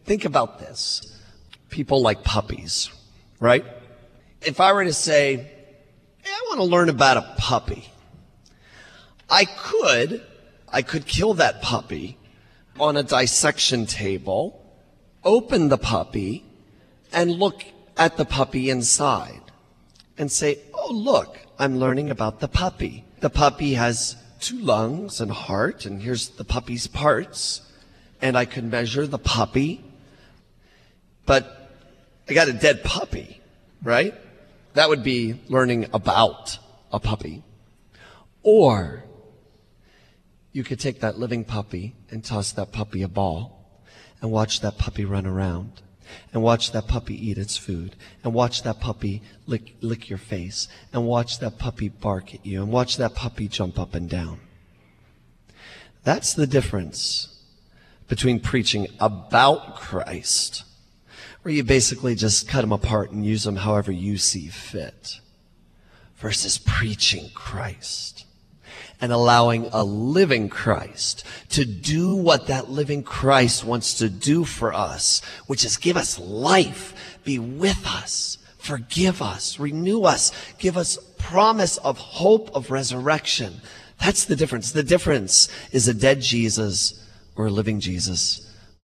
Think about this. People like puppies, right? If I were to say, hey, I want to learn about a puppy, I could kill that puppy on a dissection table, open the puppy, and look at the puppy inside and say, oh, look, I'm learning about the puppy. The puppy has 2 lungs and heart, and here's the puppy's parts. And I could measure the puppy. But I got a dead puppy, right? That would be learning about a puppy. Or you could take that living puppy and toss that puppy a ball and watch that puppy run around and watch that puppy eat its food and watch that puppy lick your face and watch that puppy bark at you and watch that puppy jump up and down. That's the difference between preaching about Christ, where you basically just cut them apart and use them however you see fit, versus preaching Christ and allowing a living Christ to do what that living Christ wants to do for us, which is give us life, be with us, forgive us, renew us, give us promise of hope of resurrection. That's the difference. The difference is a dead Jesus or a living Jesus.